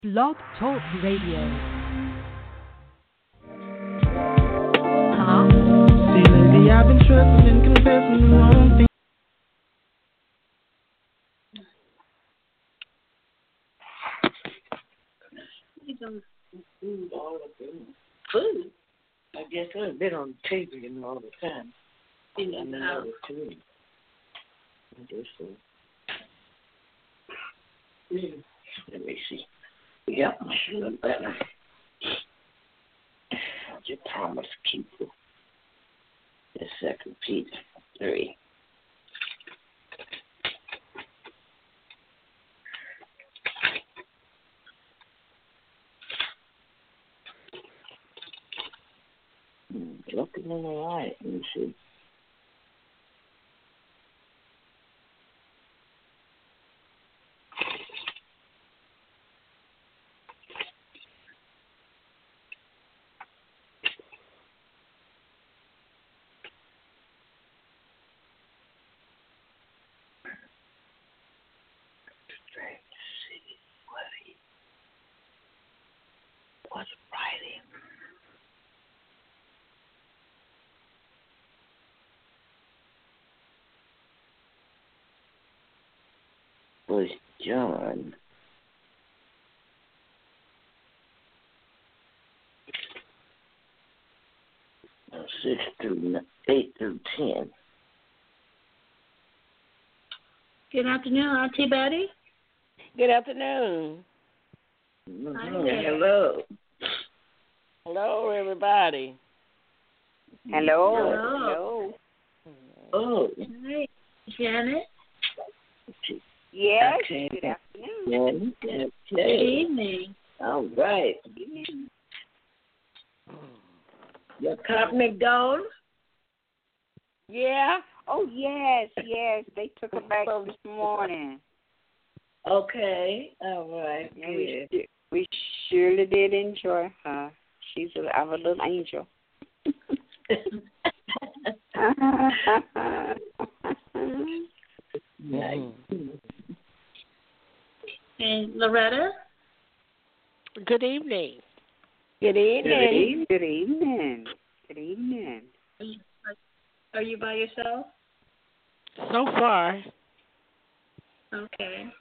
Blog Talk Radio. See, lately I've been tripping and confessing the wrong thing. Food. I guess I've been on the table all the time. I know it too. I guess so. Let me see. Yep, I should have better. Your promise keeper. The 2 Peter 3. Looking in the light, let me see. What's writing? Was John 8 through 10. Good afternoon, Auntie Betty. Good afternoon. Hello. Hello, everybody. Hello. Oh. Hi, Janet. Yes. Okay. Good afternoon. Okay. Good evening. All right. Your company gone? Yeah. Oh, yes. They took her back this morning. Okay. All right. Yeah, Good. we surely did enjoy her. She's our little angel. Nice. And Loretta? Good evening. Good evening. Are you by yourself? So far. Okay.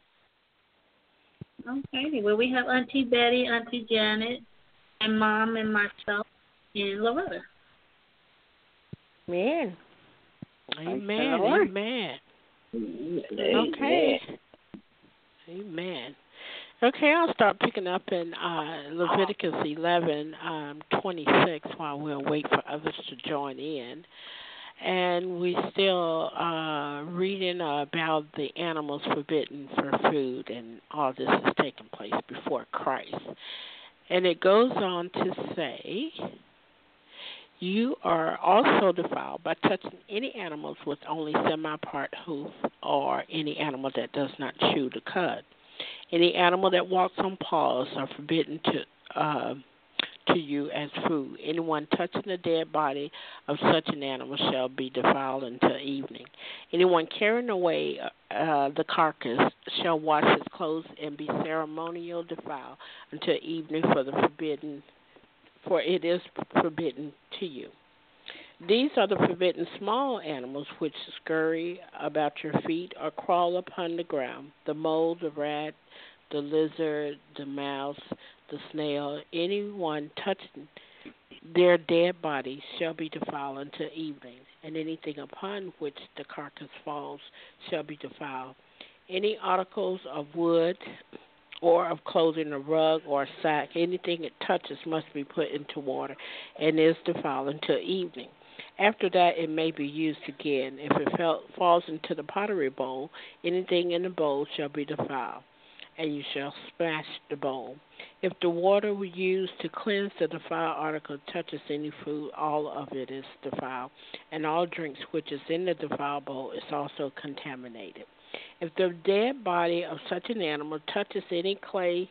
Well, we have Auntie Betty, Auntie Janet, and Mom and myself and Loretta. Amen. Amen. Okay. Amen. Okay, I'll start picking up in Leviticus 11:26 while we'll wait for others to join in. And we still reading about the animals forbidden for food, and all this is taking place before Christ. And it goes on to say, you are also defiled by touching any animals with only semi-part hoof, or any animal that does not chew the cud. Any animal that walks on paws are forbidden to you as food. Anyone touching the dead body of such an animal shall be defiled until evening. Anyone carrying away the carcass shall wash his clothes and be ceremonial defiled until evening, for it is forbidden to you. These are the forbidden small animals which scurry about your feet or crawl upon the ground: the mole, the rat, the lizard, the mouse, the snail. Anyone touching their dead bodies shall be defiled until evening, and anything upon which the carcass falls shall be defiled. Any articles of wood or of clothing, a rug or a sack, anything it touches must be put into water and is defiled until evening. After that, it may be used again. If it falls into the pottery bowl, anything in the bowl shall be defiled, and you shall smash the bowl. If the water we use to cleanse the defiled article touches any food, all of it is defiled, and all drinks which is in the defiled bowl is also contaminated. If the dead body of such an animal touches any clay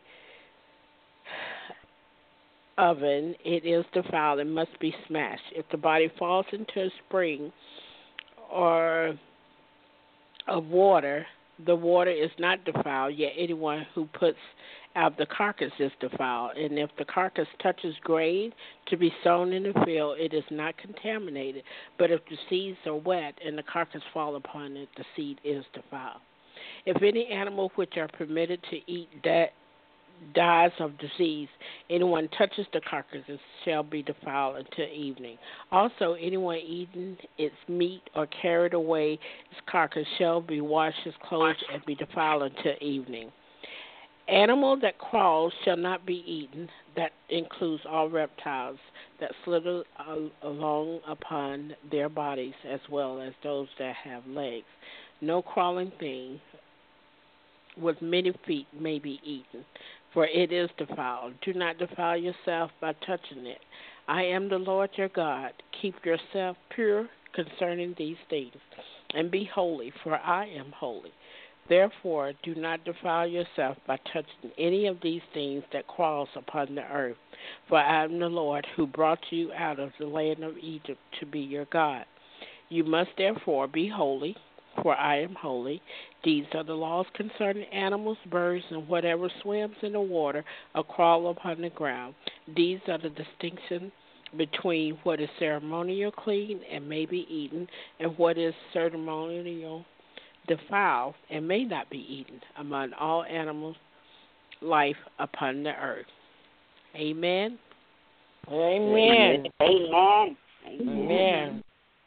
oven, it is defiled and must be smashed. If the body falls into a spring or of water, the water is not defiled, yet anyone who puts out of the carcass is defiled. And if the carcass touches grain to be sown in the field, it is not contaminated. But if the seeds are wet and the carcass fall upon it, the seed is defiled. If any animal which are permitted to eat dies of disease, anyone touches the carcasses shall be defiled until evening. Also, anyone eating its meat or carried away its carcass shall be washed his clothes and be defiled until evening. Animal that crawls shall not be eaten. That includes all reptiles that slither along upon their bodies, as well as those that have legs. No crawling thing with many feet may be eaten, for it is defiled. Do not defile yourself by touching it. I am the Lord your God. Keep yourself pure concerning these things, and be holy, for I am holy. Therefore, do not defile yourself by touching any of these things that crawls upon the earth, for I am the Lord who brought you out of the land of Egypt to be your God. You must therefore be holy, for I am holy. These are the laws concerning animals, birds, and whatever swims in the water or crawl upon the ground. These are the distinctions between what is ceremonial clean and may be eaten, and what is ceremonial defiled and may not be eaten among all animals life upon the earth. Amen. Amen. Amen. Amen.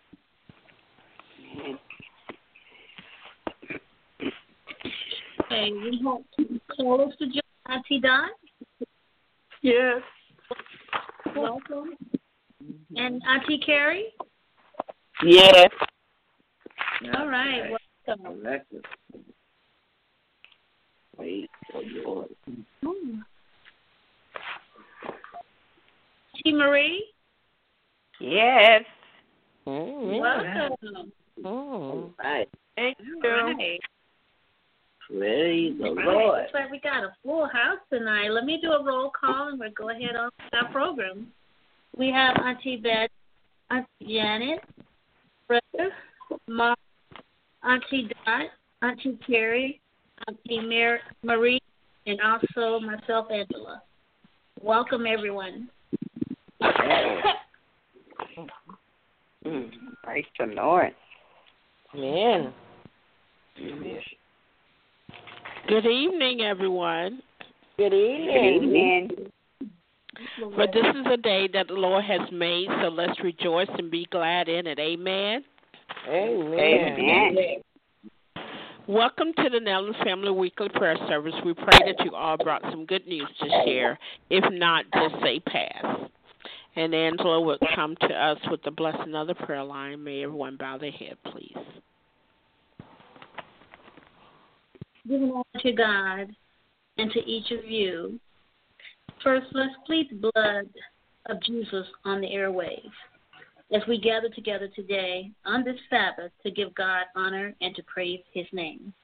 Okay, we have two callers to join. Auntie Dot, Yes. welcome. And Auntie Carrie? Yes. All right, welcome. Alexis. Wait for yours. Auntie Marie? Yes. Welcome. All right. Thank All right. Praise the All right, Lord. looks like we got a full house tonight. Let me do a roll call and we'll go ahead on with our program. We have Auntie Beth, Auntie Janet, Brother, Mom, Auntie Dot, Auntie Carrie, Auntie Marie, and also myself, Angela. Welcome, everyone. Praise the Lord. Amen. Good evening, everyone. Good evening. Amen. For this is a day that the Lord has made, so let's rejoice and be glad in it. Amen. Amen. Welcome to the Nellis Family Weekly Prayer Service. We pray that you all brought some good news to share. If not, just say pass. And Angela will come to us with the blessing of the prayer line. May everyone bow their head, please. Giving honor to God and to each of you. First, let's plead the blood of Jesus on the airwaves as we gather together today on this Sabbath to give God honor and to praise his name.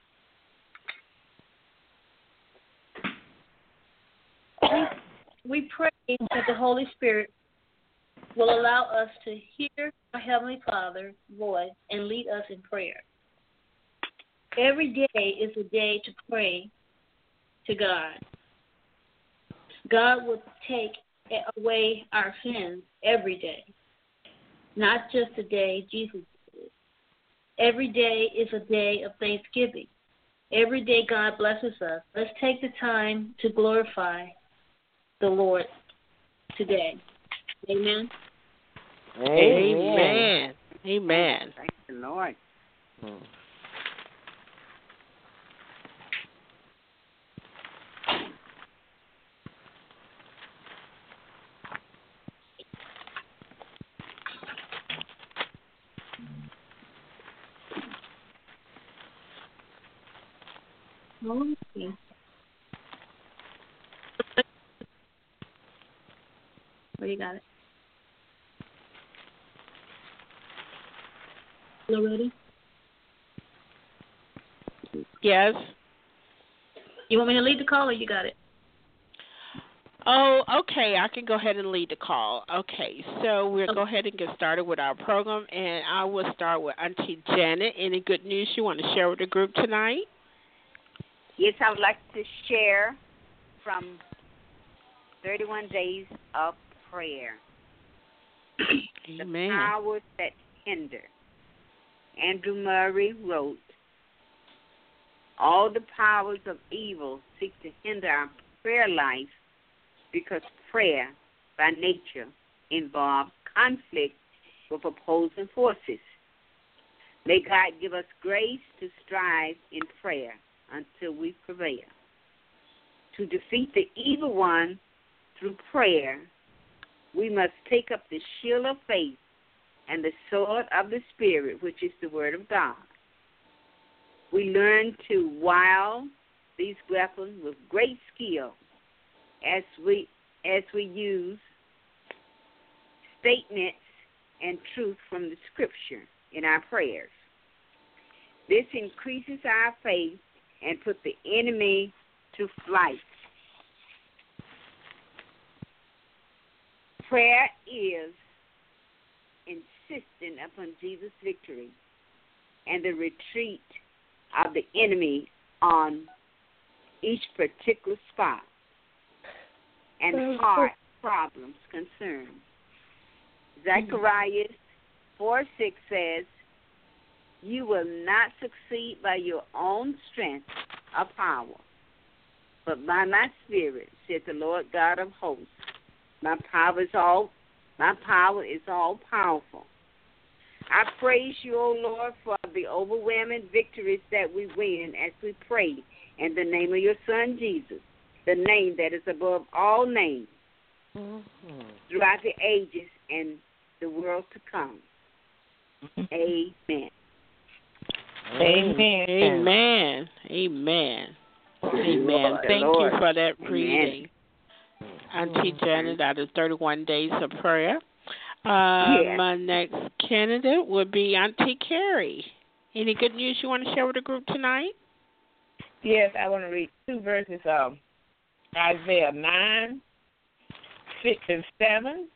We pray that the Holy Spirit will allow us to hear our Heavenly Father's voice and lead us in prayer. Every day is a day to pray to God. God will take away our sins every day, not just the day Jesus did. Every day is a day of thanksgiving. Every day God blesses us. Let's take the time to glorify the Lord today. Amen. Amen. Amen. Praise the Lord. Okay. Where you got it? You ready? Yes. You want me to lead the call or you got it? Oh, okay. I can go ahead and lead the call. Okay, so we'll go ahead and get started with our program, and I will start with Auntie Janet. Any good news you want to share with the group tonight? Yes, I would like to share from 31 Days of Prayer. Amen. The powers that hinder. Andrew Murray wrote, all the powers of evil seek to hinder our prayer life because prayer, by nature, involves conflict with opposing forces. May God give us grace to strive in prayer until we prevail. To defeat the evil one through prayer, we must take up the shield of faith and the sword of the Spirit, which is the Word of God. We learn to wield these weapons with great skill as we use statements and truth from the Scripture in our prayers. This increases our faith and puts the enemy to flight. Prayer is insisting upon Jesus' victory and the retreat of the enemy on each particular spot and heart problems concerned. Zechariah 4:6 says, you will not succeed by your own strength or power, but by my Spirit, said the Lord God of hosts. My power is all powerful. I praise you, O Lord, for the overwhelming victories that we win as we pray in the name of your Son, Jesus, the name that is above all names, throughout the ages and the world to come. Amen. Amen. Amen. Amen. Amen. Thank you for that reading, Auntie Janet, out of 31 Days of Prayer. My next candidate would be Auntie Carrie. Any good news you want to share with the group tonight? Yes, I want to read 2 verses of Isaiah 9, 6 and 7.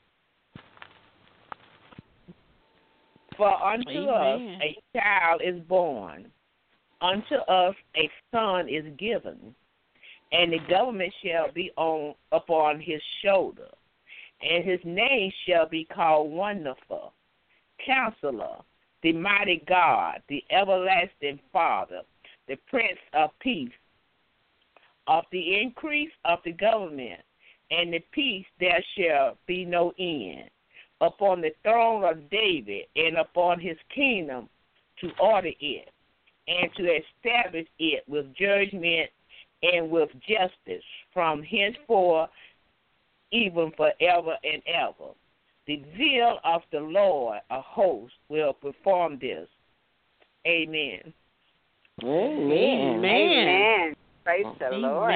For unto us a child is born, unto us a son is given, and the government shall be upon his shoulder, and his name shall be called Wonderful, Counselor, the Mighty God, the Everlasting Father, the Prince of Peace. Of the increase of the government and the peace there shall be no end, upon the throne of David and upon his kingdom, to order it and to establish it with judgment and with justice from henceforth even forever and ever. The zeal of the Lord of hosts will perform this. Amen. Amen. Amen. Praise the Lord.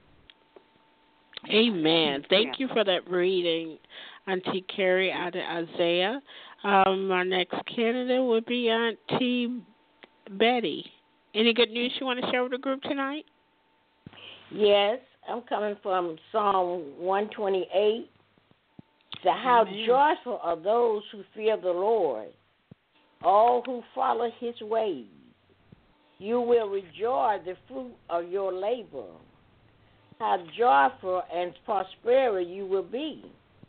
Amen. Thank you for that reading, Auntie Carrie, out of Isaiah. Our next candidate would be Auntie Betty. Any good news you want to share with the group tonight? Yes, I'm coming from Psalm 128. So how joyful are those who fear the Lord, all who follow his ways. You will rejoice the fruit of your labor. How joyful and prosperous you will be.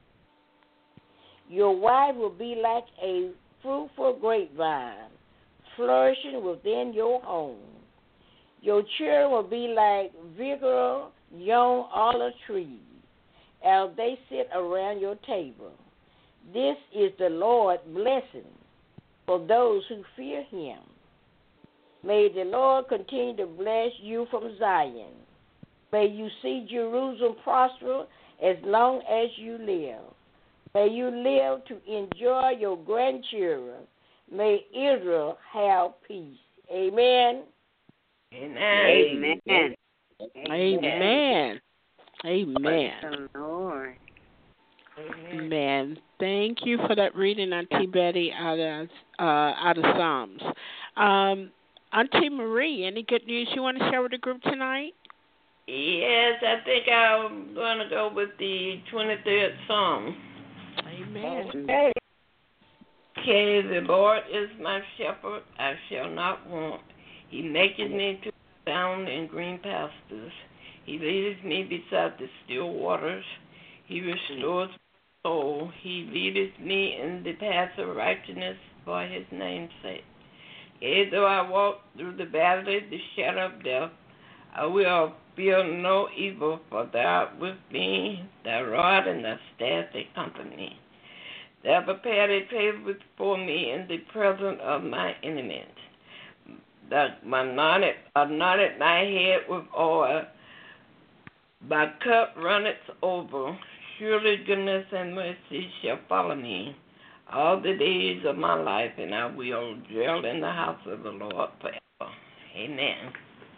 Your wife will be like a fruitful grapevine, flourishing within your home. Your children will be like vigorous young olive trees as they sit around your table. This is the Lord's blessing for those who fear him. May the Lord continue to bless you from Zion. May you see Jerusalem prosper as long as you live. May you live to enjoy your grandchildren. May Israel have peace. Amen. Amen. Amen. Amen. Praise the Lord. Amen. Thank you for that reading, Auntie Betty, out of Psalms. Auntie Marie, any good news you want to share with the group tonight? Yes, I think I'm going to go with the 23rd Psalm. Amen. Okay, the Lord is my shepherd, I shall not want. He maketh me to lie down in green pastures. He leadeth me beside the still waters. He restores my soul. He leadeth me in the paths of righteousness for his name's sake. Yea, though I walk through the valley, the shadow of death, I will fear no evil, for thou art with me, thy rod and thy staff they comfort me. Thou prepared a table before me in the presence of my enemies. Thou anointed thy head with oil. My cup runneth over. Surely goodness and mercy shall follow me all the days of my life, and I will dwell in the house of the Lord forever. Amen.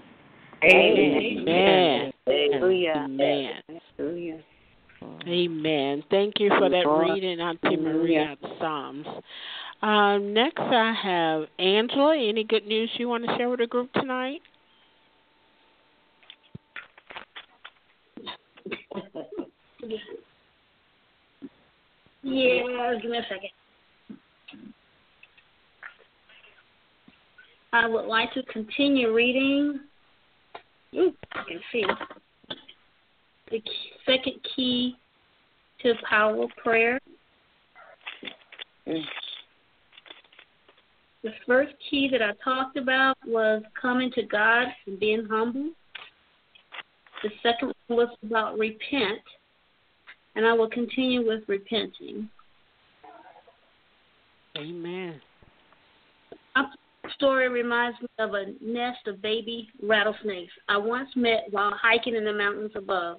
Amen. Hallelujah. Amen. Hallelujah. Amen. Thank you for that reading, Auntie Maria, of Psalms. Next, I have Angela. Any good news you want to share with the group tonight? Yeah, give me a second. I would like to continue reading. I can see the second key to power prayer. The first key that I talked about was coming to God and being humble. The second one was about repent, and I will continue with repenting. Amen. My story reminds me of a nest of baby rattlesnakes I once met while hiking in the mountains above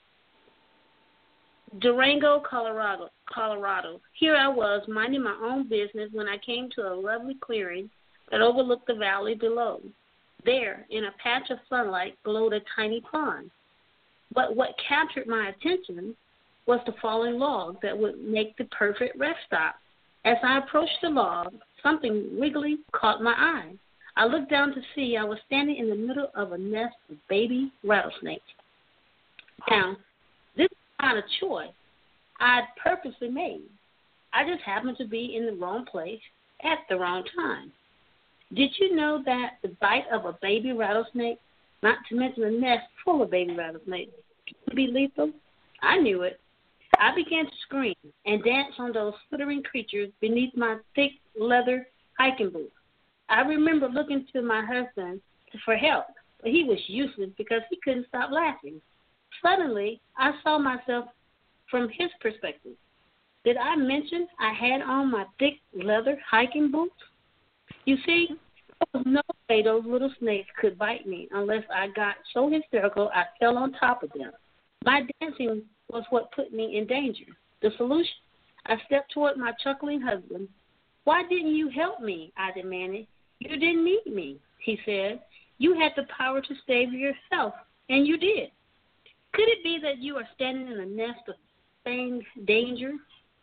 Durango, Colorado. Here I was minding my own business when I came to a lovely clearing that overlooked the valley below. There, in a patch of sunlight, glowed a tiny pond. But what captured my attention was the falling log that would make the perfect rest stop. As I approached the log, something wiggly caught my eye. I looked down to see I was standing in the middle of a nest of baby rattlesnakes. Now, this is not a choice I'd purposely made. I just happened to be in the wrong place at the wrong time. Did you know that the bite of a baby rattlesnake, not to mention a nest full of baby rattlesnakes, can be lethal? I knew it. I began to scream and dance on those flittering creatures beneath my thick leather hiking boots. I remember looking to my husband for help, but he was useless because he couldn't stop laughing. Suddenly, I saw myself from his perspective. Did I mention I had on my thick leather hiking boots? You see, there was no way those little snakes could bite me unless I got so hysterical I fell on top of them. My dancing was what put me in danger. The solution? I stepped toward my chuckling husband. Why didn't you help me? I demanded. You didn't need me, he said. You had the power to save yourself, and you did. Could it be that you are standing in a nest of danger?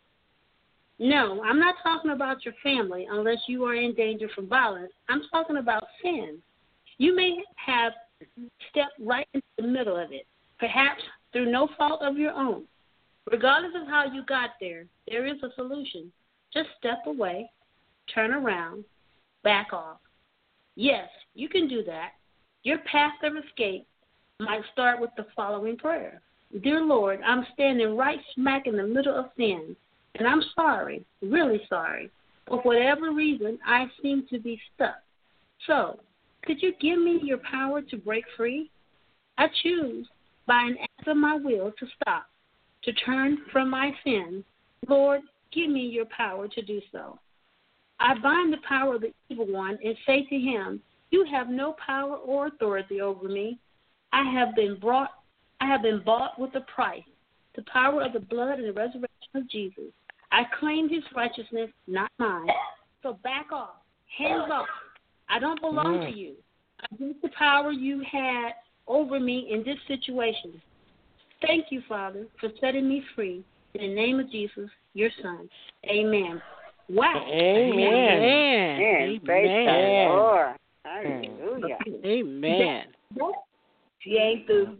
No, I'm not talking about your family unless you are in danger from violence. I'm talking about sin. You may have stepped right into the middle of it, perhaps through no fault of your own. Regardless of how you got there, there is a solution. Just step away, turn around, back off. Yes, you can do that. Your path of escape might start with the following prayer. Dear Lord, I'm standing right smack in the middle of sin, and I'm sorry, really sorry. For whatever reason, I seem to be stuck. So, could you give me your power to break free? I choose, by an act of my will, to stop, to turn from my sin. Lord, give me your power to do so. I bind the power of the evil one and say to him, you have no power or authority over me. I have been bought with a price, the power of the blood and the resurrection of Jesus. I claim his righteousness, not mine. So back off, hands off. I don't belong to you. I give the power you had over me in this situation. Thank you, Father, for setting me free. In the name of Jesus, your Son. Amen. Wow. Amen. Amen. Praise the Lord. Hallelujah. Amen. She ain't through.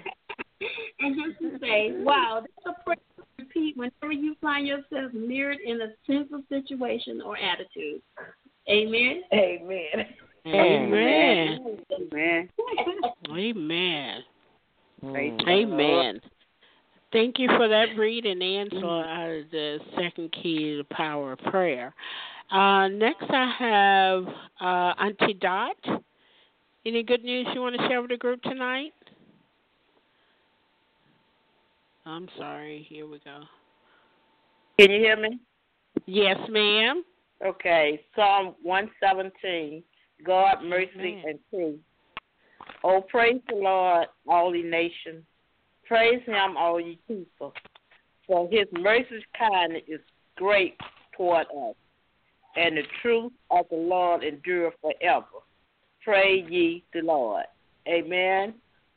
And just to say, wow, that's a prayer to repeat whenever you find yourself mirrored in a sinful situation or attitude. Amen. Amen. Amen. Amen. Amen. Amen. Thank you for that reading, Angela. The second key to the power of prayer. Next, I have Auntie Dot. Any good news you want to share with the group tonight? I'm sorry. Here we go. Can you hear me? Yes, ma'am. Okay. Psalm 117. God, mercy, and truth. Oh, praise the Lord, all ye nations. Praise him, all ye people. For his mercy's kindness is great toward us, and the truth of the Lord endureth forever. Praise ye the Lord. Amen.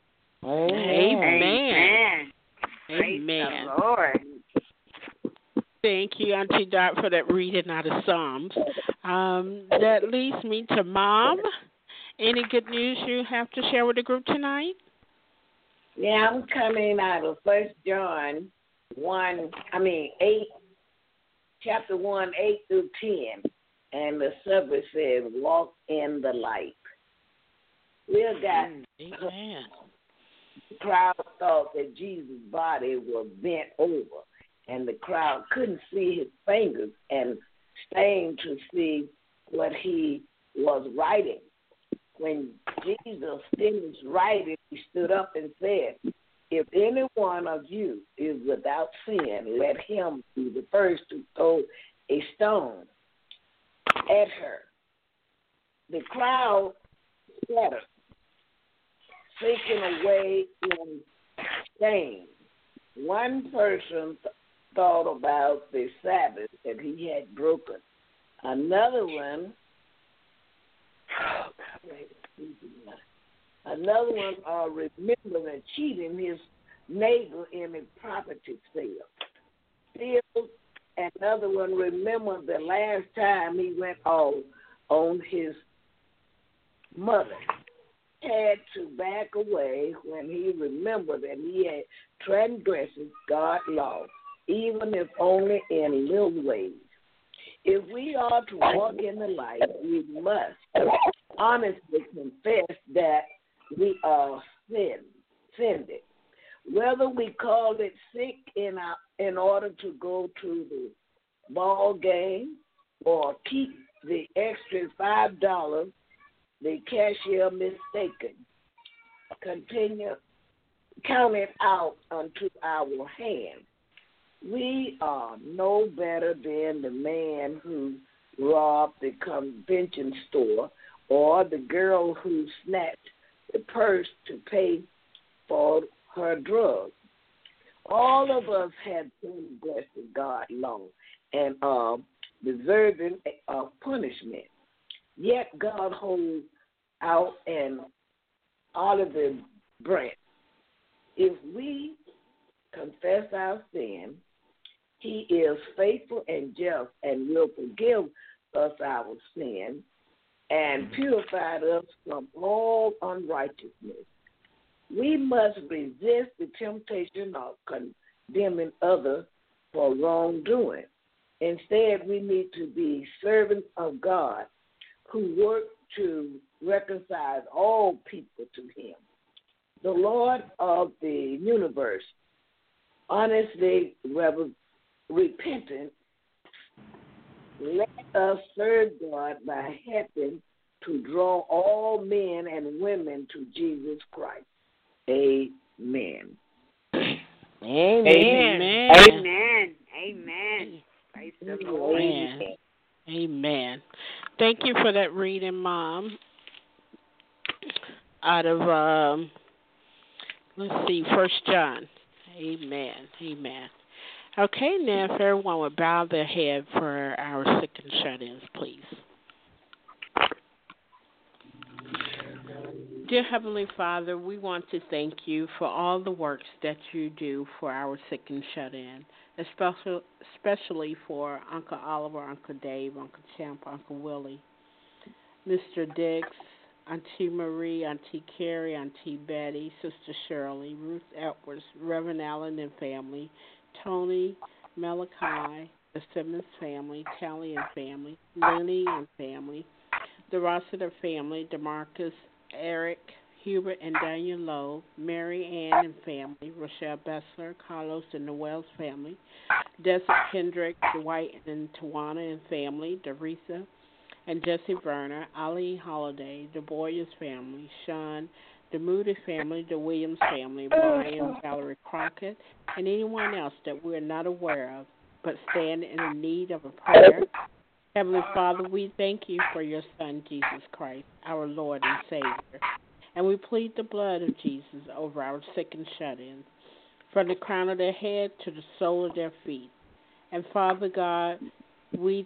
Amen. Praise Amen. the Lord. Thank you, Auntie Dot, for that reading out of Psalms. That leads me to Mom. Any good news you have to share with the group tonight? Yeah, I'm coming out of 1 John 8, chapter 1, 8 through 10. And the subject says, walk in the light. We got Amen. The crowd thought that Jesus' body was bent over, and the crowd couldn't see his fingers and stained to see what he was writing. When Jesus finished writing, he stood up and said, if any one of you is without sin, let him be the first to throw a stone at her. The crowd scattered, taken away in shame. One person thought about the Sabbath that he had broken. Another one remembered cheating his neighbor in a property sale. Still, another one remembered the last time he went off on his mother. Had to back away when he remembered that he had transgressed God's law, even if only in little ways. If we are to walk in the light, we must honestly confess that we are sinned. Whether we call it sick in order to go to the ball game or keep the extra $5, the cashier mistaken. Continue, count it out unto our hand. We are no better than the man who robbed the convention store or the girl who snatched the purse to pay for her drugs. All of us have transgressed God's law and are deserving of punishment. Yet God holds out an olive branch. If we confess our sin, he is faithful and just and will forgive us our sin and purify us from all unrighteousness. We must resist the temptation of condemning others for wrongdoing. Instead, we need to be servants of God who work to reconcile all people to him. The Lord of the universe, honestly repentant, let us serve God by helping to draw all men and women to Jesus Christ. Amen. Amen. Amen. Amen. Praise the Lord. Amen. Amen. Thank you for that reading, Mom. Out of, let's see, 1 John. Amen. Amen. Okay, now if everyone would bow their head for our sick and shut-ins, please. Dear Heavenly Father, we want to thank you for all the works that you do for our sick and shut-in, especially for Uncle Oliver, Uncle Dave, Uncle Champ, Uncle Willie, Mr. Dix, Auntie Marie, Auntie Carrie, Auntie Betty, Sister Shirley, Ruth Edwards, Reverend Allen and family, Tony, Malachi, the Simmons family, Tally and family, Lenny and family, the Rossiter family, DeMarcus, Eric, Hubert and Daniel Lowe, Mary Ann and family, Rochelle Bessler, Carlos and Noel's family, Desert Kendrick, Dwight and Tawana and family, Teresa and Jesse Verner, Ali Holiday, the Boyers family, Sean, the Moody family, the Williams family, Brian, Valerie Crockett, and anyone else that we're not aware of, but stand in the need of a prayer. Heavenly Father, we thank you for your Son, Jesus Christ, our Lord and Savior. And we plead the blood of Jesus over our sick and shut-ins, from the crown of their head to the sole of their feet. And Father God, we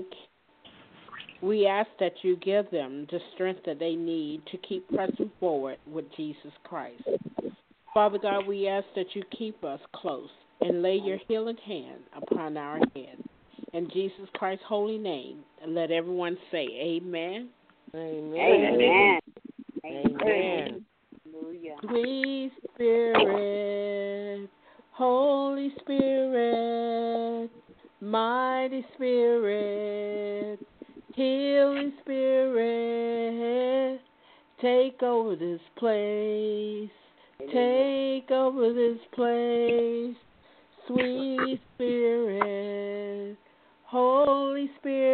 ask that you give them the strength that they need to keep pressing forward with Jesus Christ. Father God, we ask that you keep us close and lay your healing hand upon our head. In Jesus Christ's holy name, and let everyone say amen. Amen. Amen. Amen. Hallelujah. Sweet Spirit, Holy Spirit, Mighty Spirit, Healing Spirit, take over this place. Take over this place. Sweet Spirit, Holy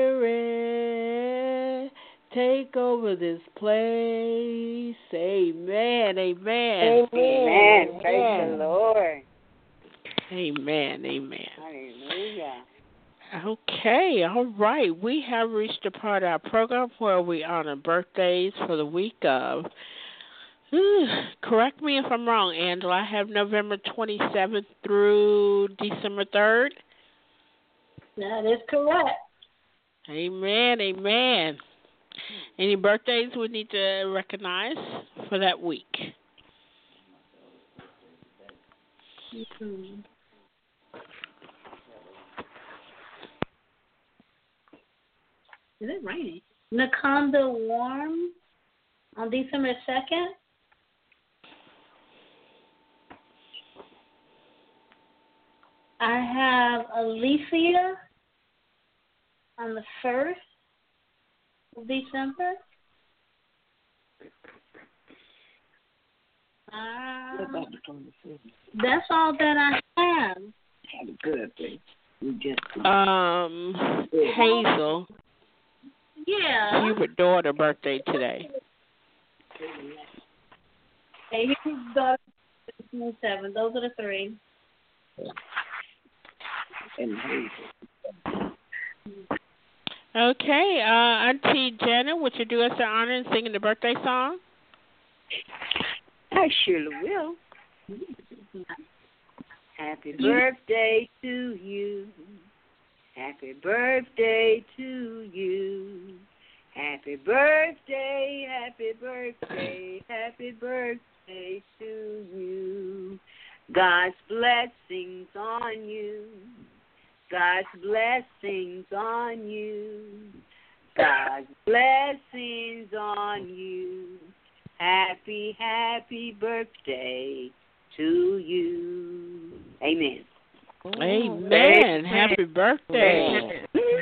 Spirit, take over this place. Amen. Amen. Amen. Praise the Lord. Amen. Amen. Hallelujah. Okay, all right. We have reached the part of our program where we honor birthdays for the week of. Correct me if I'm wrong, Angela. I have November 27th through December 3rd. That is correct. Amen. Amen. Any birthdays we need to recognize for that week? Mm-hmm. Is it raining? Nakanda Warm on December 2nd. I have Alicia on the 1st of December. That's all that I have. Good thing. Hazel. Yeah. Hubert's daughter birthday today. Hey, Hubert's daughter 27. Those are the three. Okay, Auntie Janet, would you do us the honor in singing the birthday song? I surely will. Happy birthday to you. Happy birthday to you. Happy birthday, happy birthday, happy birthday to you. God's blessings on you. God's blessings on you. God's blessings on you. Happy, happy birthday to you. Amen. Amen. Happy birthday.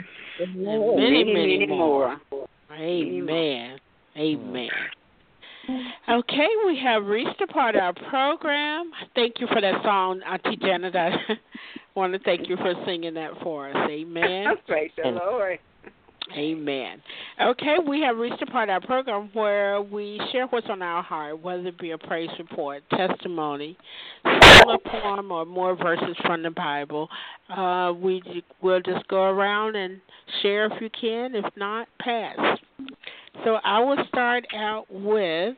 Many more. Amen. Amen. Okay, we have reached the part of our program. Thank you for that song, Auntie Janet. I want to thank you for singing that for us. Amen. Praise the Lord. Amen. Okay, we have reached the part of our program where we share what's on our heart, whether it be a praise report, testimony, a poem, or more verses from the Bible. We'll just go around and share if you can. If not, pass. So I will start out with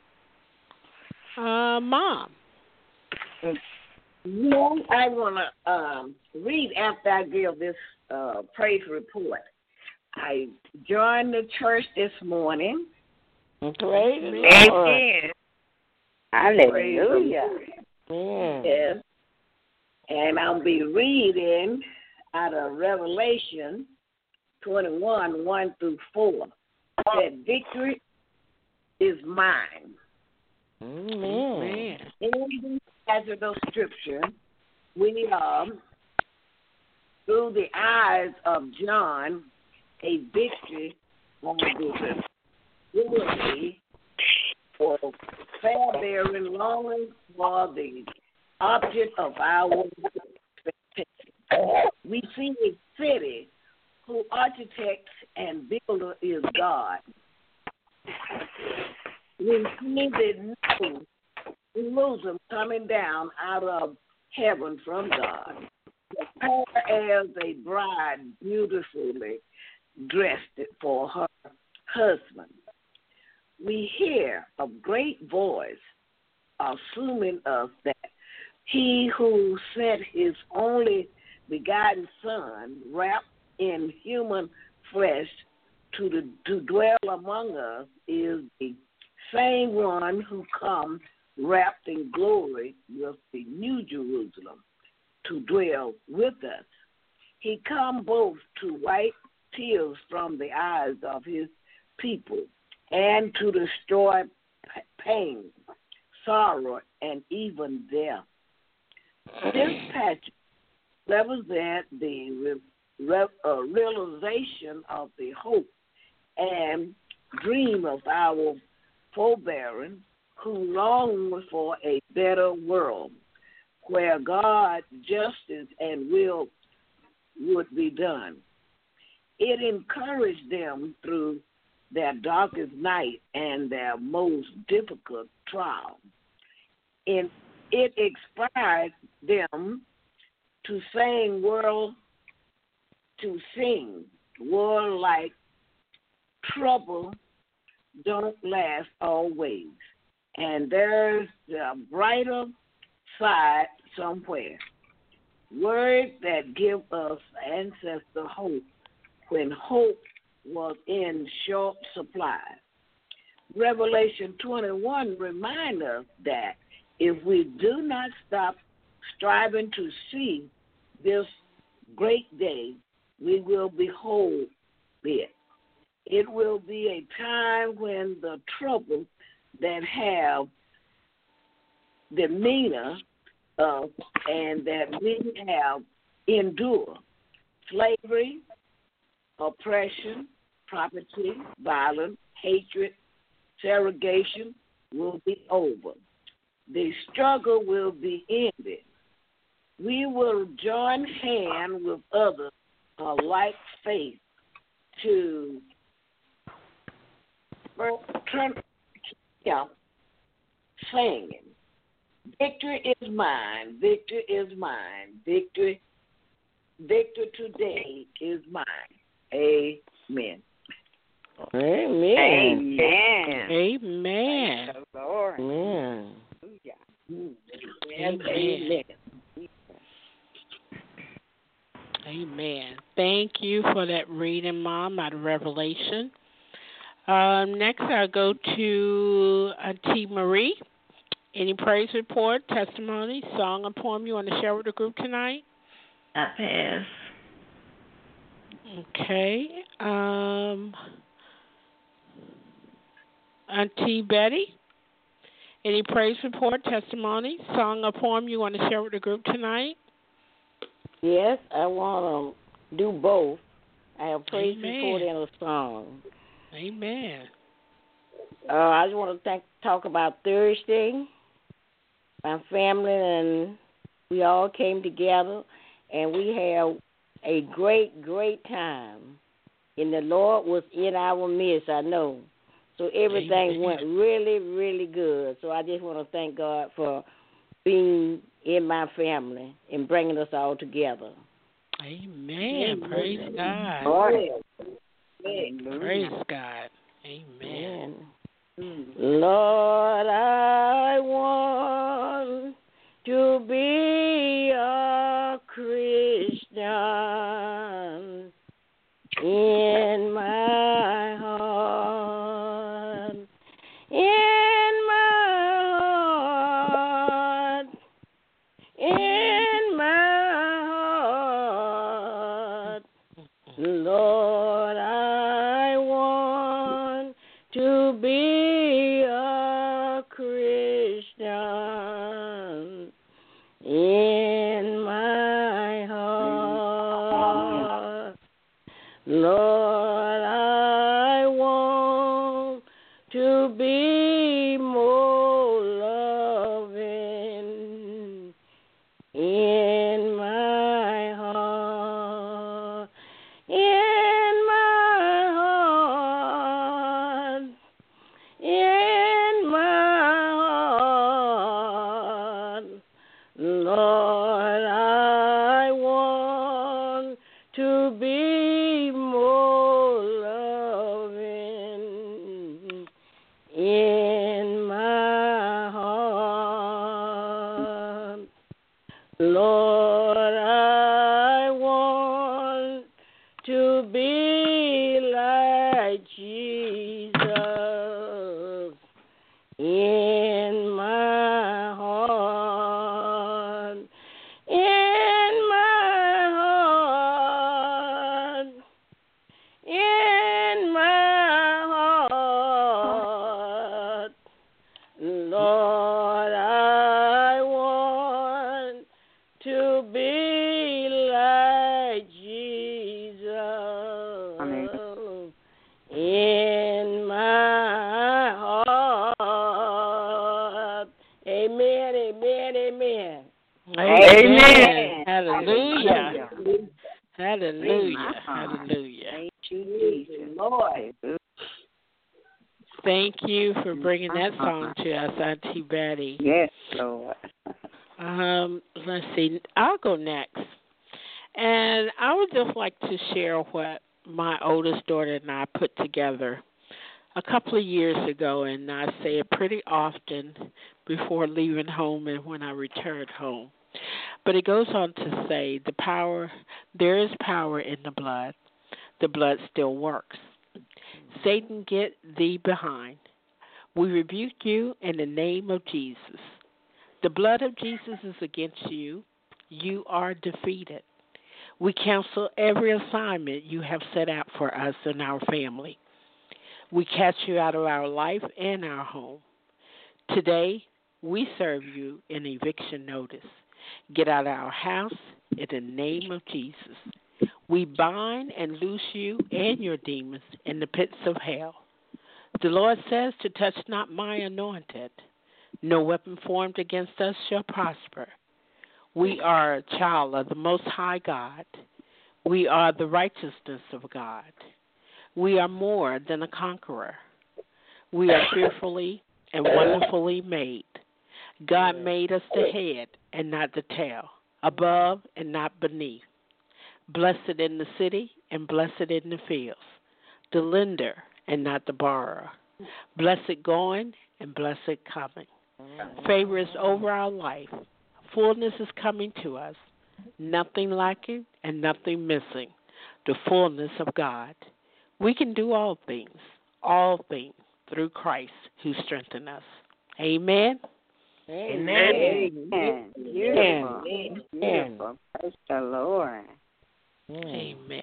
Mom. Mom, I want to read after I give this praise report. I joined the church this morning. Praise the Lord. Hallelujah. Yes. And I'll be reading out of Revelation 21, 1 through 4. That victory is mine. Amen. In the passage of Scripture, we are, through the eyes of John, a victory on the ability for Fairbearing longing for the object of our expectation. We see a city whose architect and builder is God. We see the new Jerusalem coming down out of heaven from God, as a bride beautifully dressed for her husband. We hear a great voice assuming us that he who sent his only begotten Son, wrapped in human flesh to dwell among us, is the same one who comes wrapped in glory with the New Jerusalem to dwell with us. He come both to wipe tears from the eyes of his people and to destroy pain, sorrow, and even death. This passage represents the realization of the hope and dream of our forebearing who long for a better world where God's justice and will would be done. It encouraged them through their darkest night and their most difficult trial. And it inspired them to sing world like trouble don't last always. And there's a brighter side somewhere. Words that give us ancestor hope when hope was in short supply. Revelation 21 reminds us that if we do not stop striving to see this great day, we will behold it. It will be a time when the trouble that have demeanor of and that we have endured, slavery, oppression, property, violence, hatred, segregation will be over. The struggle will be ended. We will join hands with others of like faith to singing. Victory is mine. Victory is mine. Victory today is mine. Amen. Amen. Amen. Praise the Lord. Amen. Amen. Amen. Amen. Thank you for that reading, Mom, out of Revelation. Next, I'll go to Auntie Marie. Any praise report, testimony, song, or poem you want to share with the group tonight? I pass. Okay. Auntie Betty, any praise report, testimony, song, or poem you want to share with the group tonight? Yes, I want to do both. I have praise report and a song. Amen. I just want to talk about Thursday. My family and we all came together, and we had a great, great time. And the Lord was in our midst, I know. So everything went really, really good. So I just want to thank God for being in my family and bringing us all together. Amen. Praise God. Praise God. Amen. Lord, I want to be a Christian in my heart, in my heart, in my heart. Lord, I want to be a Christian in my heart. Lord, I want to be more Amen. Hallelujah. Hallelujah. Hallelujah. Thank you, Jesus. Lord. Thank you for bringing that song to us, Auntie Betty. Yes, Lord. Let's see. I'll go next. And I would just like to share what my oldest daughter and I put together a couple of years ago, and I say it pretty often before leaving home and when I return home. But it goes on to say there is power in the blood. The blood still works. Satan, get thee behind. We rebuke you in the name of Jesus. The blood of Jesus is against you. You are defeated. We cancel every assignment you have set out for us and our family. We cast you out of our life and our home. Today, we serve you an eviction notice. Get out of our house in the name of Jesus. We bind and loose you and your demons in the pits of hell. The Lord says to touch not my anointed. No weapon formed against us shall prosper. We are a child of the Most High God. We are the righteousness of God. We are more than a conqueror. We are fearfully and wonderfully made. God made us the head and not the tail, above and not beneath. Blessed in the city and blessed in the fields, the lender and not the borrower. Blessed going and blessed coming. Favor is over our life. Fullness is coming to us. Nothing lacking and nothing missing. The fullness of God. We can do all things through Christ who strengthens us. Amen. Amen. Amen. Beautiful. Beautiful. Praise the Lord. Amen.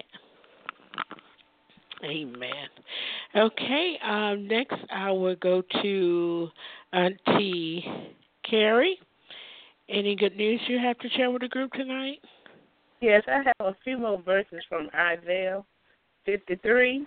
Amen. Okay, next I will go to Auntie Carrie. Any good news you have to share with the group tonight? Yes, I have a few more verses from Isaiah 53.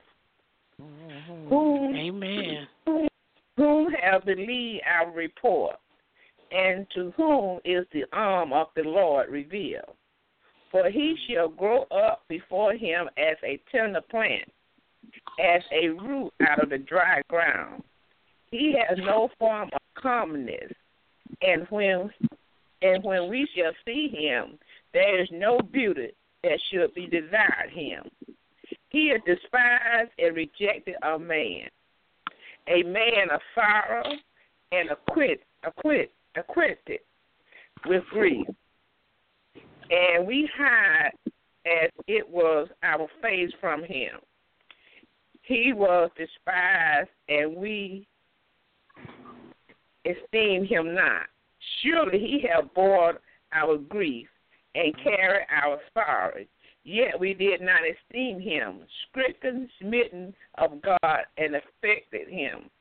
Amen. Whom have believed our report, and to whom is the arm of the Lord revealed? For he shall grow up before him as a tender plant, as a root out of the dry ground. He has no form of commonness, and when we shall see him, there is no beauty that should be desired him. He is despised and rejected of man, a man of sorrow and acquainted with grief. And we hide as it was our face from him. He was despised, and we esteemed him not. Surely he hath borne our grief and carried our sorrow. Yet we did not esteem him, stricken, smitten of God, and afflicted him.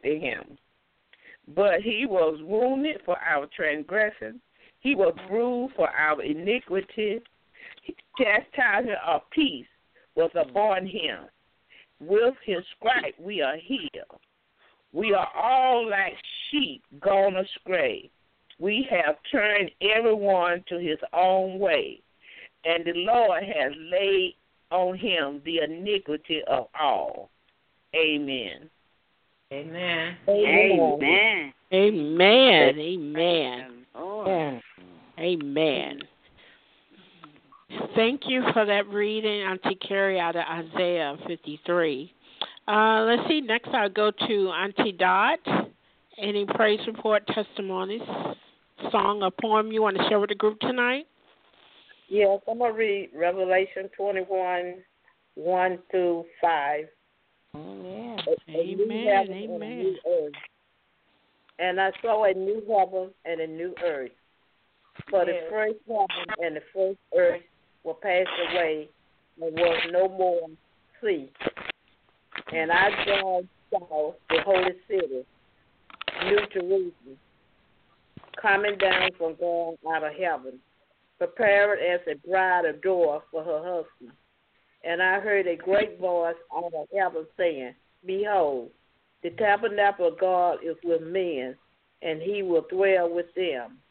But he was wounded for our transgression. He was bruised for our iniquity. Chastisement of peace was upon him. With his stripe we are healed. We are all like sheep gone astray. We have turned everyone to his own way, and the Lord has laid on him the iniquity of all. Amen. Amen. Amen. Amen. Amen. Amen. Thank you for that reading, Auntie Carrie, out of Isaiah 53. Let's see. Next, I'll go to Auntie Dot. Any praise report, testimonies, song, or poem you want to share with the group tonight? Yes, I'm going to read Revelation 21, 1 through 5. Amen. Amen. And I saw a new heaven and a new earth. For the first heaven and the first earth were passed away, and was no more sea. And I saw the holy city, New Jerusalem, coming down from God out of heaven, prepared as a bride adorned for her husband. And I heard a great voice out of heaven saying, Behold, the tabernacle of God is with men, and he will dwell with them.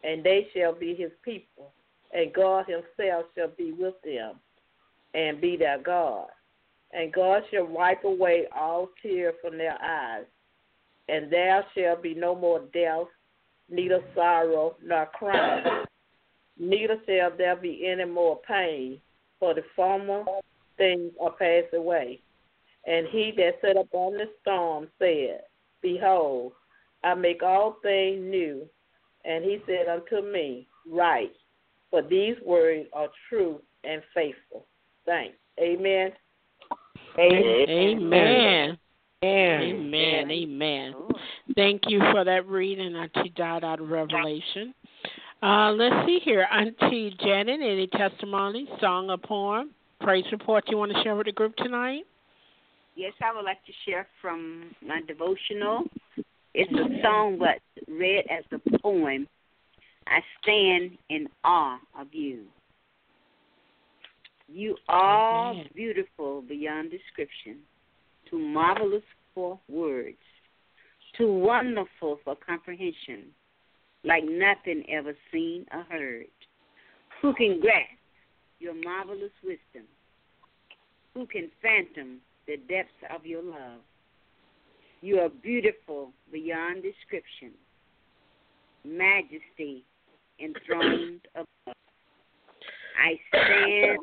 and they shall be his people, and God himself shall be with them, and be their God. And God shall wipe away all tears from their eyes, and there shall be no more death, neither sorrow nor crying, neither shall there be any more pain, for the former things are passed away. And he that sat upon the storm said, Behold, I make all things new. And he said unto me, Write, for these words are true and faithful. Thanks. Amen. Amen. Amen. Amen. Thank you for that reading, Auntie Dot, out of Revelation. Let's see here. Auntie Janet, any testimony, song, or poem, praise report you want to share with the group tonight? Yes, I would like to share from my devotional. It's a song but read as a poem. I stand in awe of you. You are beautiful beyond description, too marvelous for words, too wonderful for comprehension, like nothing ever seen or heard. Who can grasp your marvelous wisdom? Who can fathom the depths of your love? You are beautiful beyond description, majesty enthroned above. I stand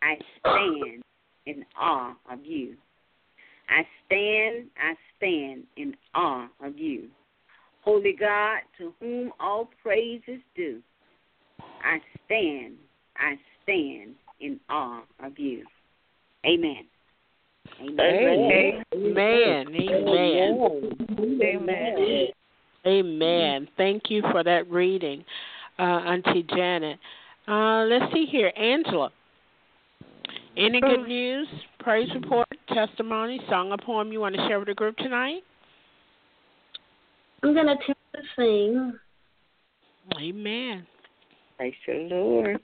in awe of you. I stand in awe of you. Holy God, to whom all praise is due, I stand in awe of you. Amen. Amen. Amen. Amen. Thank you for that reading, Auntie Janet. Let's see here. Angela, any good news, praise report, testimony, song, or poem you want to share with the group tonight? I'm going to attempt to sing. Amen. Praise the Lord.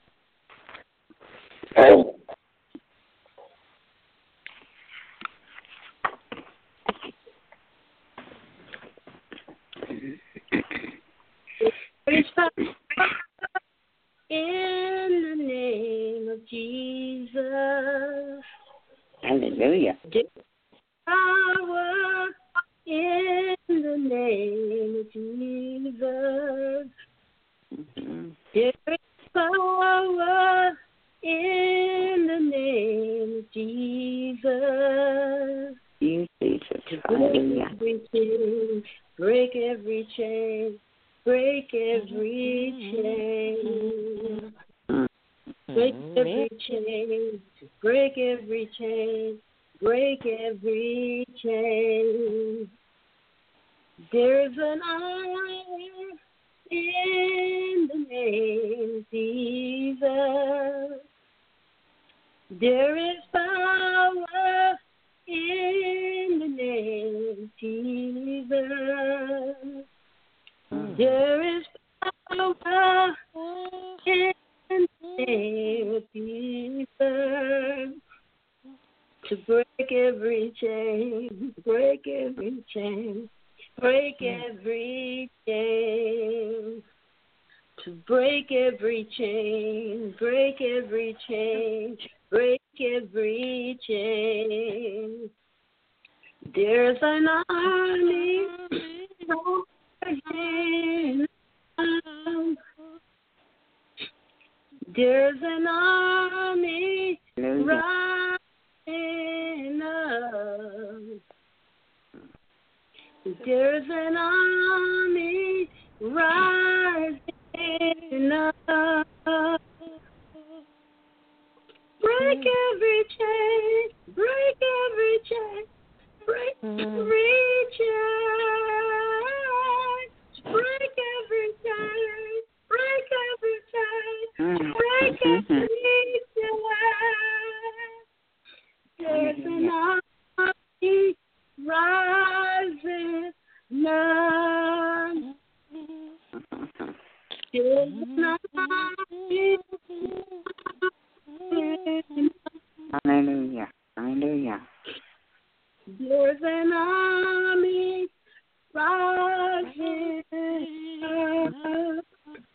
In the name of Jesus. Hallelujah. Power in the name of Jesus. There is power in the name of Jesus. Break every chain, break every chain, break every chain, break every chain, break every chain. There's an army in the name of Jesus. There is power in the name of Jesus. There is power in the name of Jesus to break every chain, break every chain, break every chain, to break every chain, break every chain, break every chain. There's an army rising up. There's an army rising up. There's an army rising up. Break every chain, break every chain, break every chain, break every chain, break every chain, break every chain. There's an army rising up. There's an army. Hallelujah. Hallelujah. There's an army rising up.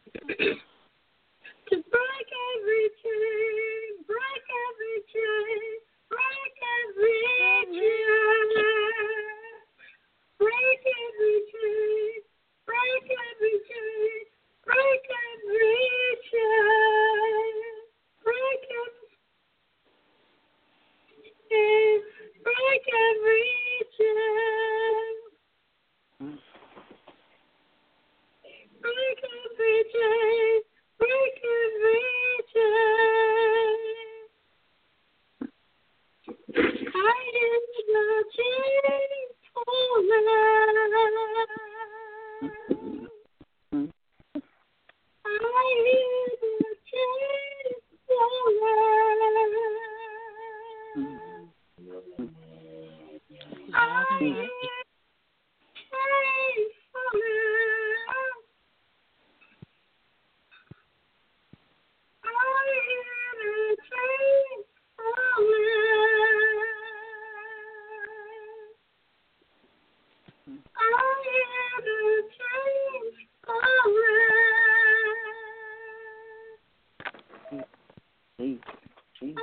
Jesus. Jesus.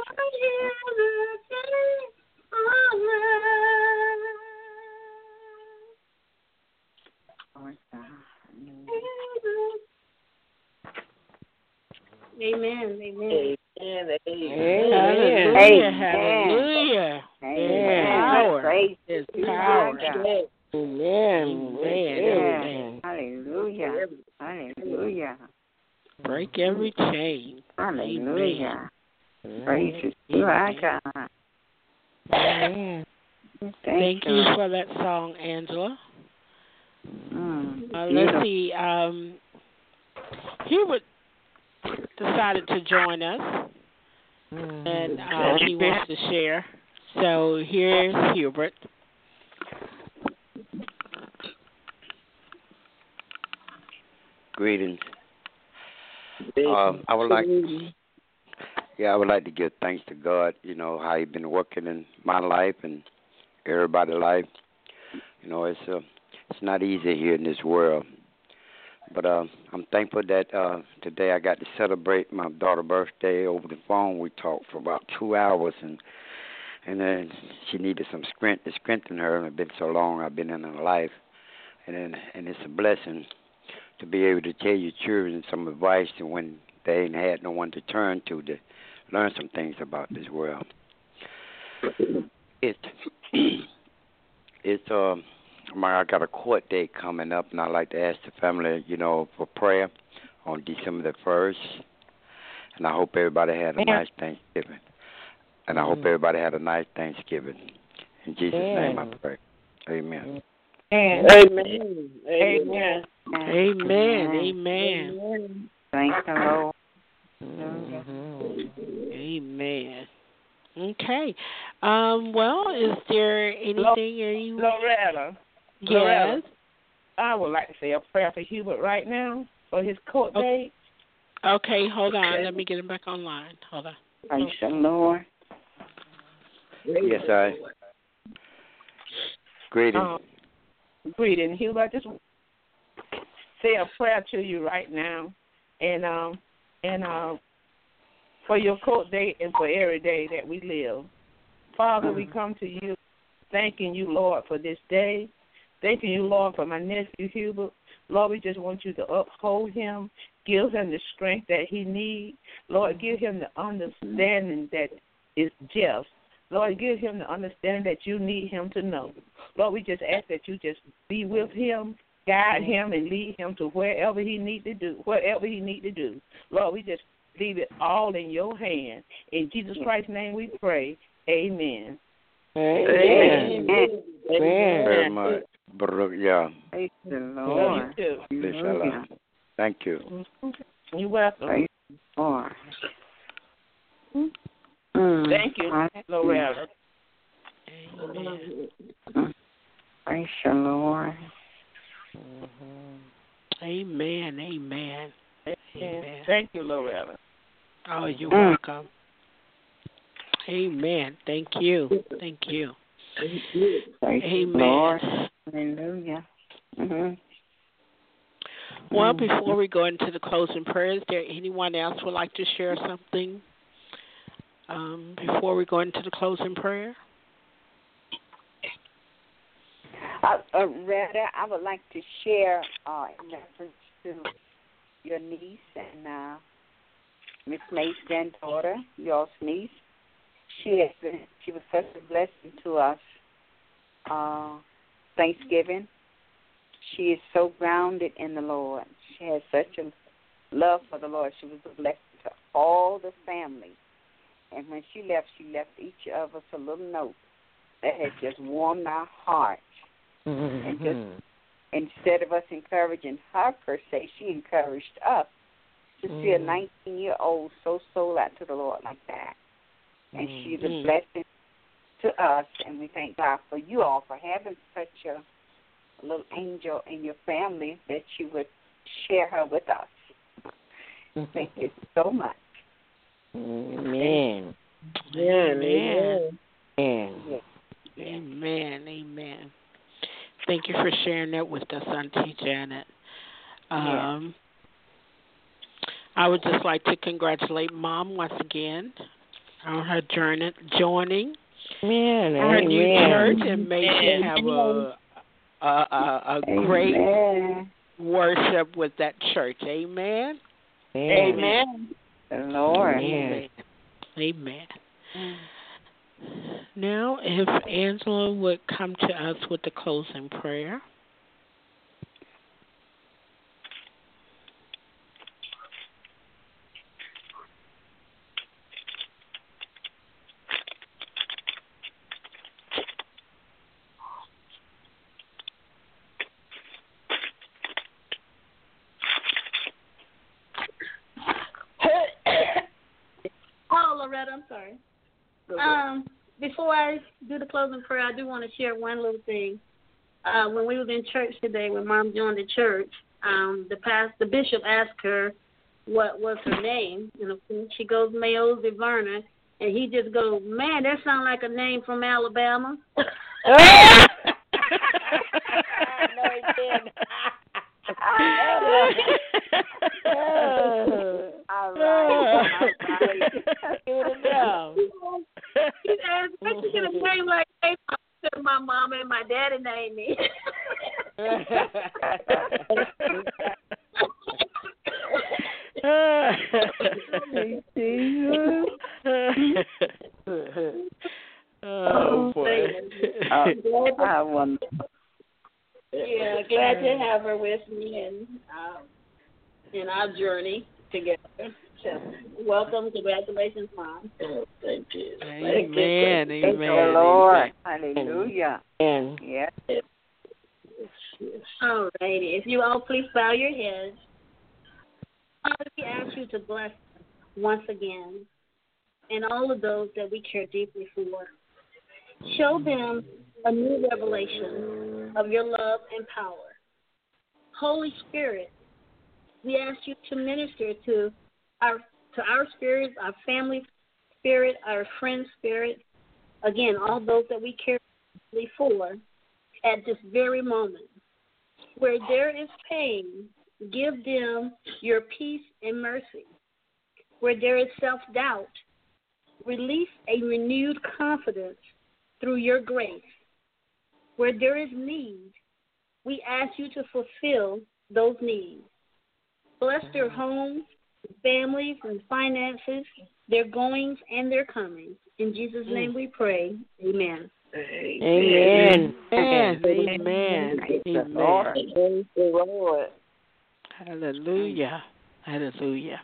Amen. Amen. Hallelujah. Hallelujah. Amen. Praise There's you, power. my God. Amen. Amen. Hallelujah. Hallelujah. Break every chain. Hallelujah. Praise you, my God. Amen. Thank you for that song, Angela. Let's see. Hubert decided to join us, and he wants to share. So here's Hubert. Greetings. I would like to give thanks to God. You know how He's been working in my life and everybody's life. You know, it's not easy here in this world. But I'm thankful that today I got to celebrate my daughter's birthday over the phone. We talked for about 2 hours, and then she needed some strength to strengthen her. It's been so long I've been in her life, and it's a blessing to be able to tell your children some advice to when they ain't had no one to turn to learn some things about this world. I got a court date coming up, and I'd like to ask the family, for prayer on December the 1st. And I hope everybody had a nice Thanksgiving. In Jesus' name I pray. Amen. Amen. Amen. Amen. Thank the Lord. Amen. Okay. Well, is there anything? Loretta. Yes. Loretta, I would like to say a prayer for Hubert right now for his court date. Okay, hold on. Let me get him back online. Hold on. Praise the Lord. Yes, Greetings. Greetings, Hubert. I just say a prayer to you right now, and for your court date and for every day that we live. Father, we come to you thanking you, Lord, for this day. Thanking you, Lord, for my nephew Hubert. Lord, we just want you to uphold him, give him the strength that he needs. Lord, give him the understanding that is just. Lord, give him the understanding that you need him to know. Lord, we just ask that you just be with him, guide him, and lead him to whatever he need to do. Lord, we just leave it all in your hand. In Jesus Christ's name we pray. Amen. Amen. Very much. Yeah. Praise the Lord. Thank you. You're welcome. Praise the Lord. Thank you, Loretta. Amen. Praise the Lord. Amen. Amen. Amen. Thank you, Loretta. Oh, you're welcome. Amen. Thank you. Thank you. Amen. Lord. Hallelujah. Well, before we go into the closing prayer, is there anyone else would like to share something before we go into the closing prayer? Rather, I would like to share in reference to your niece and Miss May's granddaughter, y'all's niece. She was such a blessing to us. Thanksgiving. She is so grounded in the Lord. She has such a love for the Lord. She was a blessing to all the family. And when she left each of us a little note that had just warmed our hearts. And just instead of us encouraging her per se, she encouraged us to see a 19-year-old so sold out to the Lord like that. And she's a blessing to us, and we thank God for you all for having such a little angel in your family that you would share her with us. Thank you so much. Amen. Amen. Amen. Amen. Amen. Thank you for sharing that with us, Auntie Janet. I I would just like to congratulate Mom once again on her joining her new church, and may she have a great worship with that church. Amen. Amen. Lord. Amen. Now, if Angela would come to us with the closing prayer. Loretta, I'm sorry. Before I do the closing prayer, I do want to share one little thing. When we were in church today, when Mom joined the church, the bishop asked her what was her name, and of course she goes Mayosi Verner, and he just goes, "Man, that sounds like a name from Alabama." No, he didn't. All right. Give it down. He asked, "Why you get a name like that?" My mom and my daddy named me. Oh boy. Yeah, glad to have her with me and in our journey together. So, welcome, congratulations, Mom. Thank you. Amen. Thank you, Lord. Hallelujah. Amen. Yes. All righty. If you all please bow your heads. Father, we ask you to bless once again and all of those that we care deeply for. Show them a new revelation of your love and power. Holy Spirit, we ask you to minister to our spirits, our family spirit, our friend spirit, again, all those that we care deeply for at this very moment. Where there is pain, give them your peace and mercy. Where there is self-doubt, release a renewed confidence through your grace. Where there is need, we ask you to fulfill those needs. Bless their homes, families, and finances, their goings and their comings. In Jesus' name we pray. Amen. Amen. Amen. Amen. Lord. Praise the Lord. Hallelujah. Hallelujah.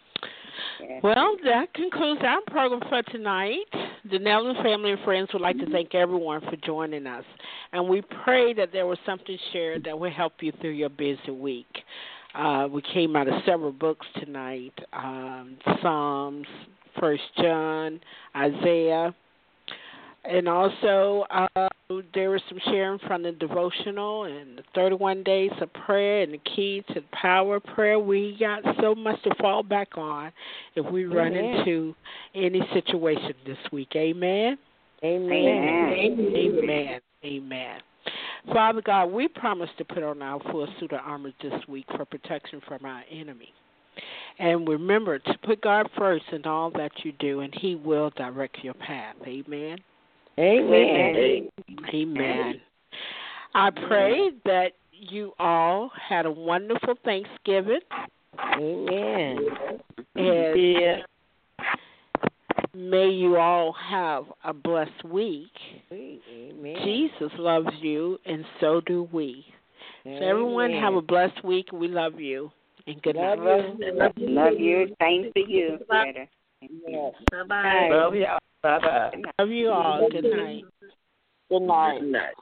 Well, that concludes our program for tonight. The Nelson family and friends would like to thank everyone for joining us. And we pray that there was something shared that will help you through your busy week. We came out of several books tonight, Psalms, 1 John, Isaiah. And also, there was some sharing from the devotional and the 31 days of prayer and the key to the power of prayer. We got so much to fall back on if we run into any situation this week. Amen? Amen. Amen. Amen. Father God, we promise to put on our full suit of armor this week for protection from our enemy. And remember to put God first in all that you do, and he will direct your path. Amen? Amen. Amen. I pray that you all had a wonderful Thanksgiving. Amen. And may you all have a blessed week. Amen. Jesus loves you, and so do we. Amen. So everyone have a blessed week. We love you. And good night. Love you. Same for you. Better. Bye-bye. Love y'all. Bye-bye. Love you all. Good night. Good night. Good night.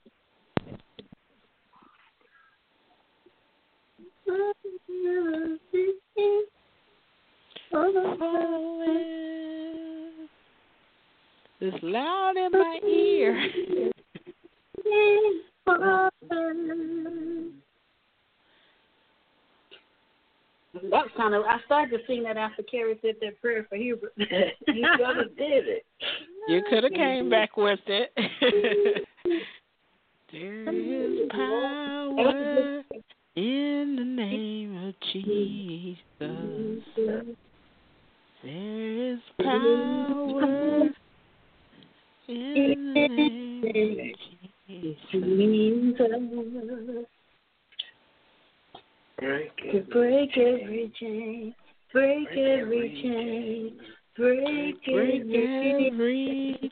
It's loud in my ear. That's kind of. I started to sing that after Carrie said that prayer for Hubert. You could have did it. You could have came back with it. There is power In the name of Jesus, there is power. In the name of Jesus. Break every chain, break every chain, break every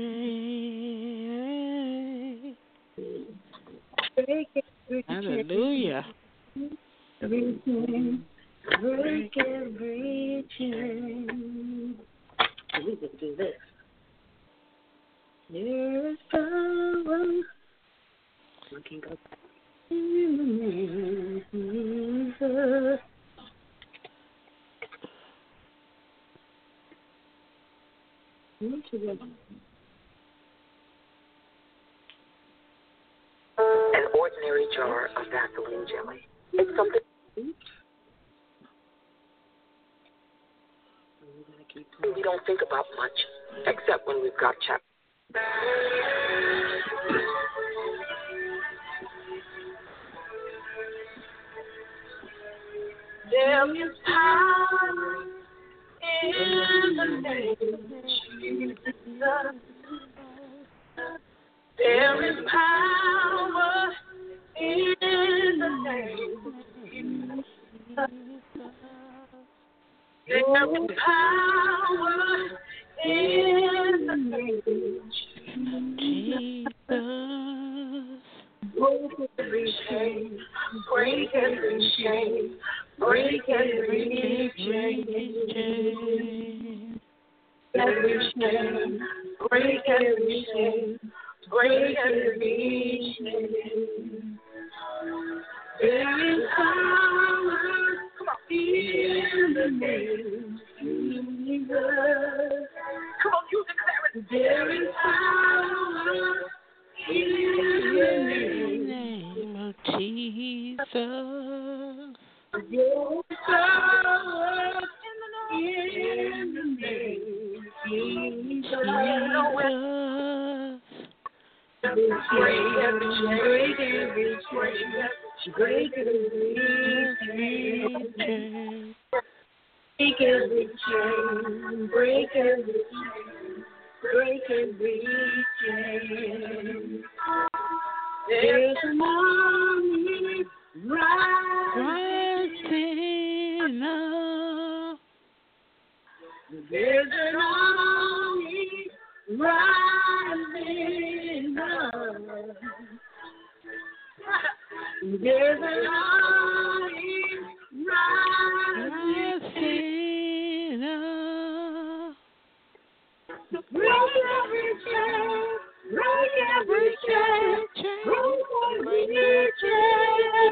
chain. Break every chain. Hallelujah. Every chain, break every chain. We can do this. There is power. We can go back. In the name of Jesus. An ordinary jar of Vaseline jelly. It's something. We don't think about much, except when we've got chat. There is power in the name of Jesus. There is power in the name of Jesus. There is power in the name of Jesus. Break every chain, break every chain, break every chain, every chain, break every chain, break every chain. There is power in the name of Jesus. Come on, you declare it. There is power in the name of Jesus. There is power in the name of Jesus. Break every chain, break every chain, break every chain, break every chain, break every chain, break every chain. There's an army rising up. There's an army rising up. There's an army rising up. Break every chain, break every chain, break every chain.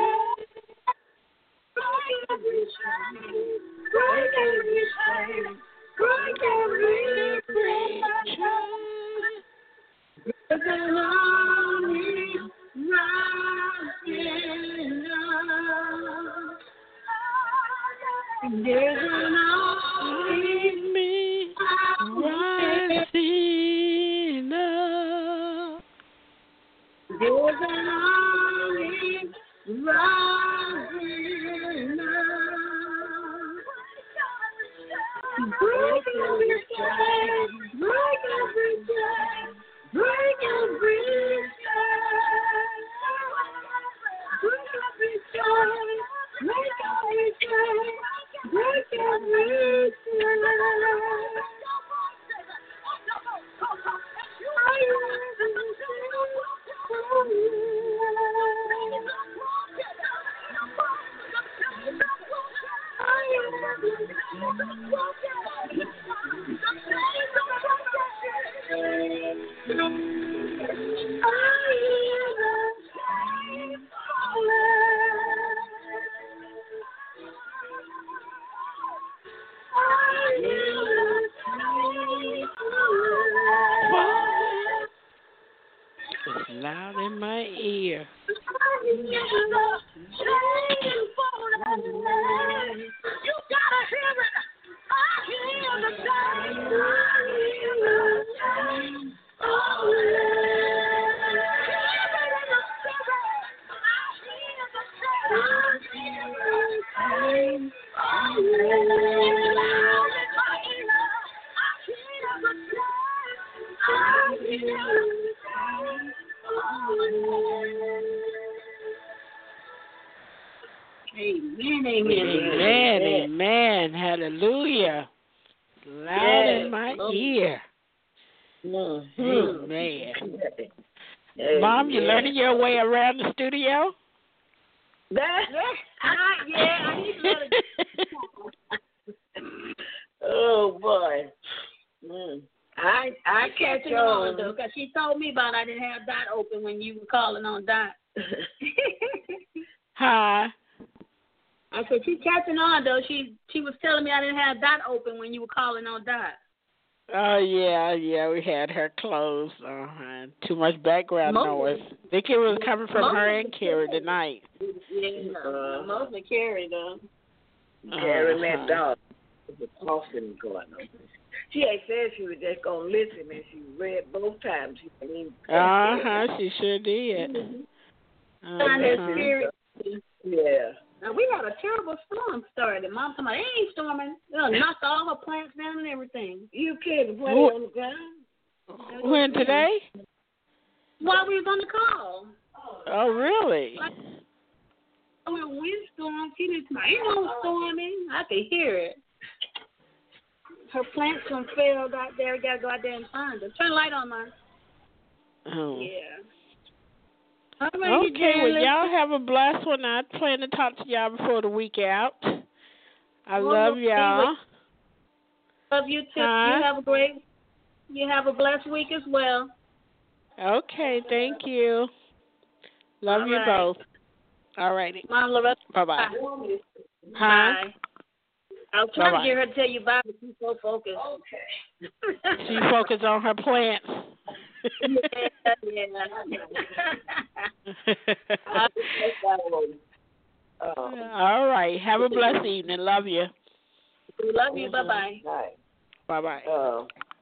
Break every chain, break every chain, break every chain. There's an army rising up. There's an army rising up. There's an army rising up. Break every chain, break every chain, break every chain. Break every chain, break every chain, break every chain. It's loud in my ear. You gotta hear it. I hear the chain. I hear the chain. Oh, yeah. I hear the chain. Amen, amen, amen, amen. Hallelujah. Loud in my ear. Mm-hmm. Amen. Mom, you learning your way around the studio? Not yet. I need to let it. Oh boy. I catch on though, because she told me about I didn't have Dot open when you were calling on Dot. Huh? I said she's catching on though. She was telling me I didn't have Dot open when you were calling on Dot. Oh yeah, we had her closed. Too much background noise. I think it was coming from her and Carrie tonight. Yeah, mostly Carrie though. Carrie that dog. There's a coughing going on. She had said she was just gonna listen, and she read both times. She she sure did. Yeah. Now we had a terrible storm started. Mom told me it ain't storming. Knocked all her plants down and everything. You can't play on the ground. When today? While we was on the call. Oh really? A windstorm. She didn't say, ain't no storming. I could hear it. Her plants done failed out there. We gotta go out there and find her. Turn the light on, Mom. Oh. Yeah. Okay, well, y'all have a blessed one. I plan to talk to y'all before the week out. I love y'all. Love you too. You have a blessed week as well. Okay, thank you. Love you both. All righty. Mom, Loretta. Bye-bye. Bye. I was trying to get her to tell you bye, but she's so focused. Okay. She focused on her plants. Yeah. All right. Have a blessed evening. Love you. Love you. Bye-bye. Bye. Bye-bye.